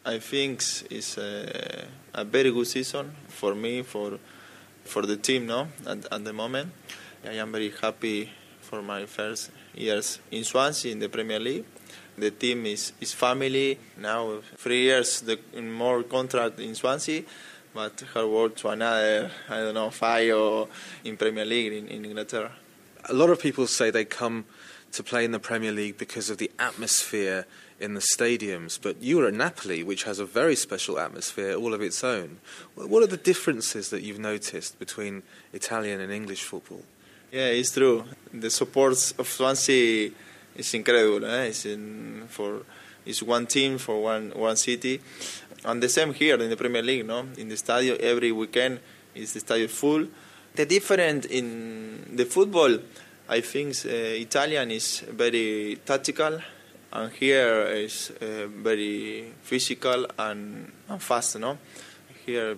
I think it's a very good season for me, for the team, no? At the moment, I am very happy for my first years in Swansea in the Premier League. The team is family now. 3 years more contract in Swansea, but hard work to another 5 or in Premier League in Inglaterra. A lot of people say they come to play in the Premier League because of the atmosphere in the stadiums, but you were at Napoli, which has a very special atmosphere all of its own. What are the differences that you've noticed between Italian and English football? Yeah, it's true. The support of Swansea is incredible. It's one team for one city, and the same here in the Premier League. No, in the stadium every weekend is the stadium full. The difference in the football, I think Italian is very tactical, and here is very physical and fast. No, here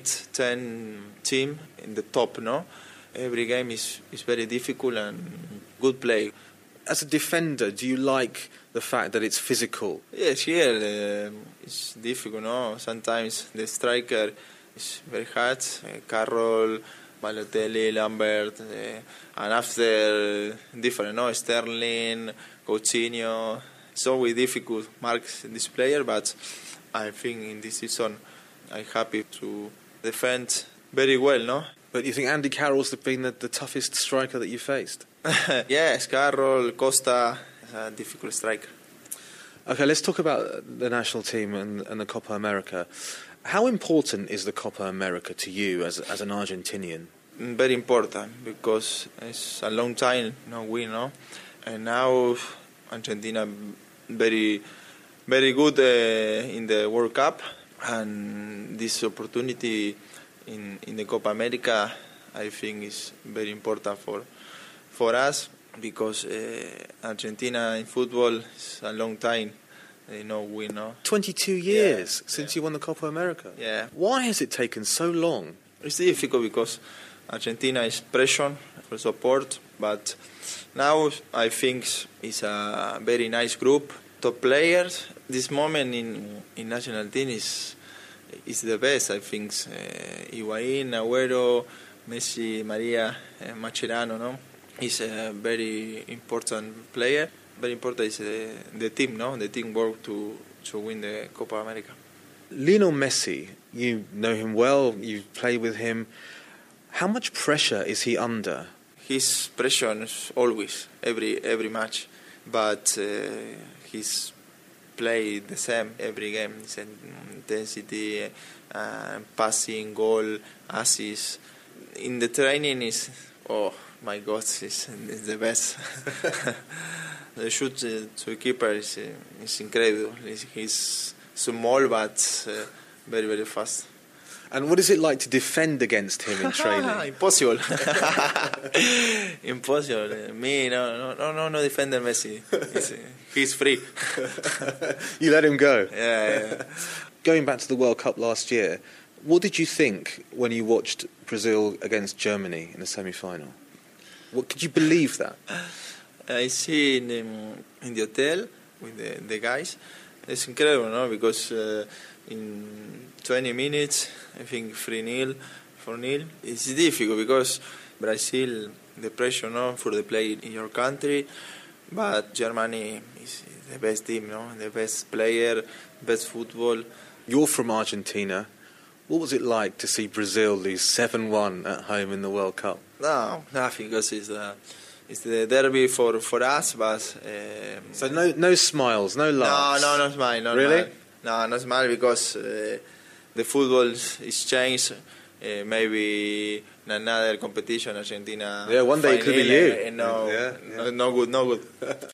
8-10 team in the top. No, every game is very difficult and good play. As a defender, do you like the fact that it's physical? Yes, here it's difficult. No, sometimes the striker is very hard. Carroll, Balotelli, Lambert, and after different, no, Sterling, Coutinho. It's always difficult to mark this player, but I think in this season I'm happy to defend very well, no? But you think Andy Carroll's been the toughest striker that you faced? Yes, Carroll, Costa, a difficult striker. Okay, let's talk about the national team and the Copa America. How important is the Copa America to you as an Argentinian? Very important, because it's a long time no win, no? And now Argentina very, very good in the World Cup, and this opportunity in the Copa America, I think, is very important for us, because Argentina in football is a long time. They no win, no? 22 years since you won the Copa America. Yeah. Why has it taken so long? It's difficult because Argentina is pressure for support, but now I think it's a very nice group. Top players. This moment in national team is the best, I think. Higuaín, Agüero, Messi, Maria, Mascherano, no? Is a very important player. Very important is the team, no? The teamwork to win the Copa America. Lionel Messi, you know him well, you play with him. How much pressure is he under? His pressure is always, every match, but he's play the same every game. It's intensity, passing, goal, assist. In the training is, oh my God, is the best. The shoot to keeper is incredible. He's small but very, very fast. And what is it like to defend against him in training? Impossible. Impossible. Me, no defender Messi. He's free. You let him go? Yeah. Going back to the World Cup last year, what did you think when you watched Brazil against Germany in the semi-final? What could you believe that? I see in the hotel with the guys. It's incredible, no? Because in 20 minutes, I think 3-0, 4-0. It's difficult because Brazil, the pressure, no, for the play in your country, but Germany is the best team, no? The best player, best football. You're from Argentina. What was it like to see Brazil lose 7-1 at home in the World Cup? No, nothing, because it's the derby for us, but... So no smiles, no laughs? No smile. No, really? No smile, because the football is changed. Maybe in another competition, Argentina... Yeah, one day it could be you. No good.